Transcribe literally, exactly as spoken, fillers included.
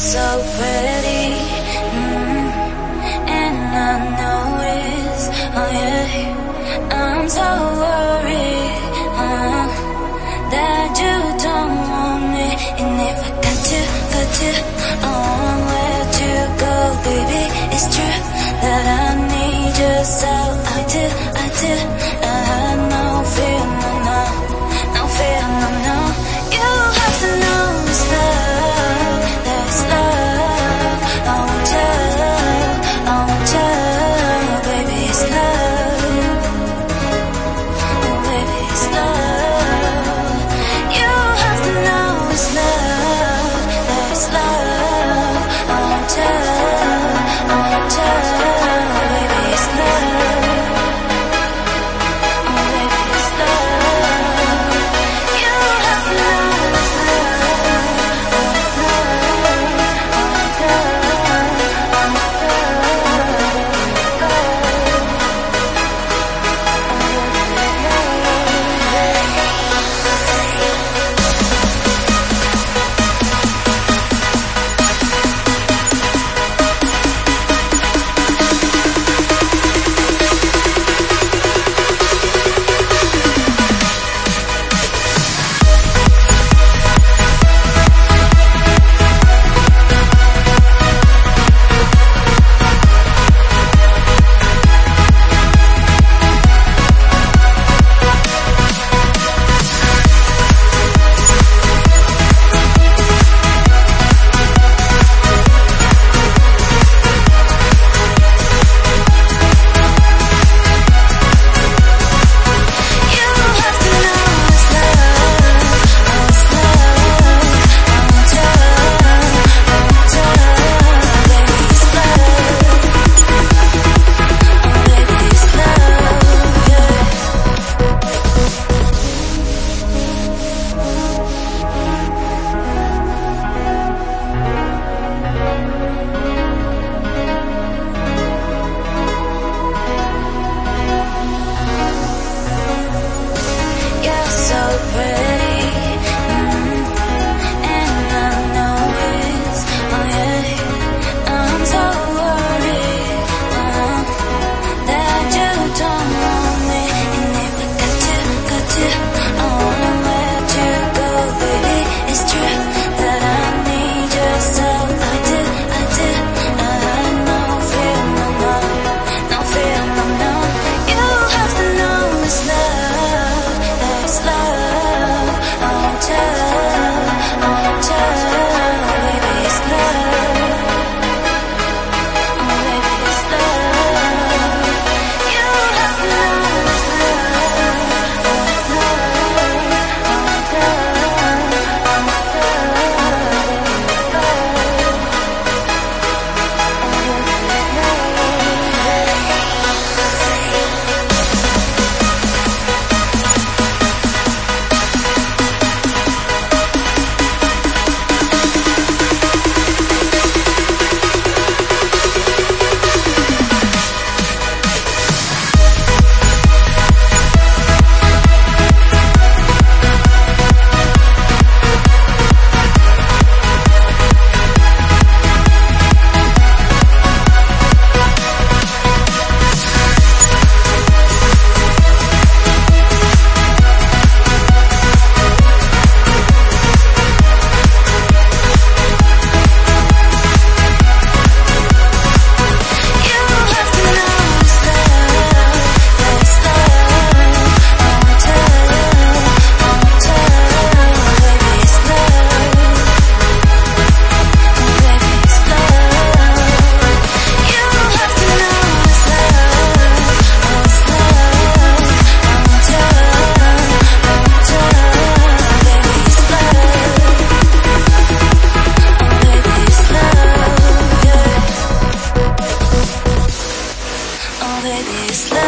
so pretty, mm, and I notice, oh yeah, I'm so worried uh, that you don't want me. And if I got to, got to, I want where to go, baby. It's true that I need you, so I do, I do. I have no fear, no, no, no fear, no, no. You have to know it's love, there's love. I want you, I want you, baby, it's love. Oh, baby, it's love. You have to know it's love, there's love. I want you, I want you, baby, it's love. Oh, baby, it's love. You have to know it's love, it's love. I want you, I want you, baby, you're so pretty, mm, and I notice, oh yeah, I'm so worried uh, that you don't want me. And if I got to, got to, I want where to go, baby. It's true that I need you, so I do, I do. I have no fear, no, no, no fear, no, no. You have to know it's love, there's love. I want you, I want you, baby, it's love. Oh, baby, it's love. You have to know it's love, it's love. I want you, I want you, baby, it's love. Oh, baby, it's love.